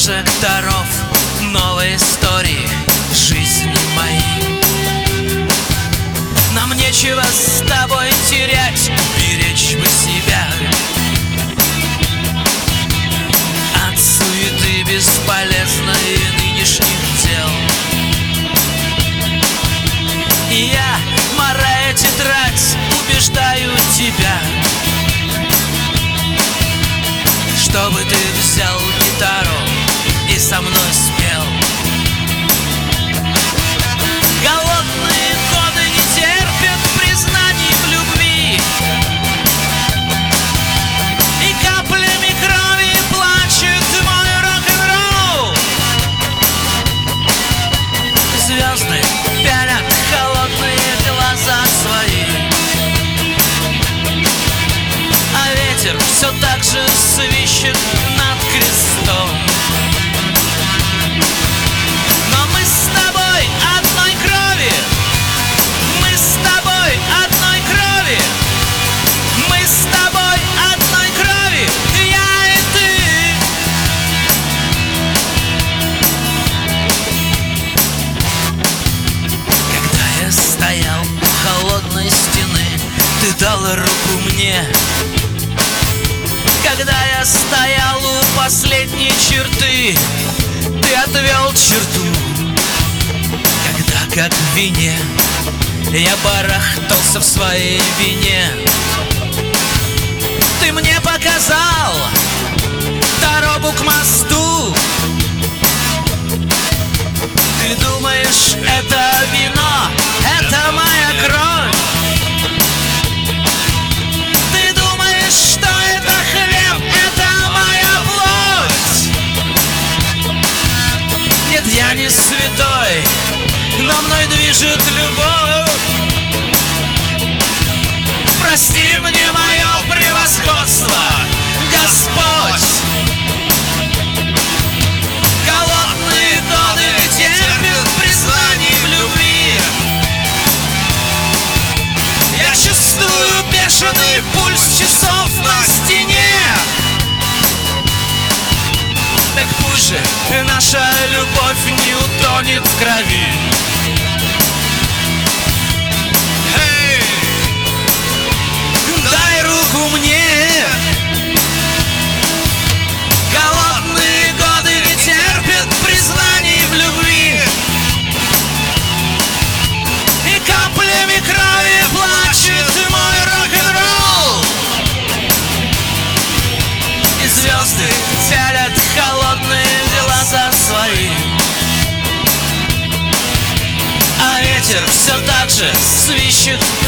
прожекторов новой истории жизни моей. Нам нечего с тобой терять, беречь бы себя от суеты бесполезной нынешних дел. И я, морая тетрадь, убеждаю тебя, чтобы ты взял гитару и со мной спел. Голодные годы не терпят признаний в любви, и каплями крови плачет мой рок-н-ролл. Звезды пялят холодные глаза свои, а ветер все так же свищет над крестом. Но мы с тобой одной крови, мы с тобой одной крови, мы с тобой одной крови, я и ты. Когда я стоял у холодной стены, ты дал руку мне. Когда я стоял у последней черты, ты отвел черту. Когда, как в вине, я барахтался в своей вине, ты мне показал дорогу к мосту. Ты думаешь, это вино, это моя кровь? Ты думаешь, что это хлеб, это моя плоть? Нет, я не святой, но мной движет любовь. Прости мне мое превосходство, Господь. Голодные годы терпят признаний в любви. Я чувствую бешеный пульс часов на стене. Так пусть же наша любовь не утонет в крови. Эй, дай руку мне. Голодные годы не терпят признаний в любви, и каплями крови плачет мой рок-н-ролл. И звезды пялят холодные глаза свои, а ветер все так же свищет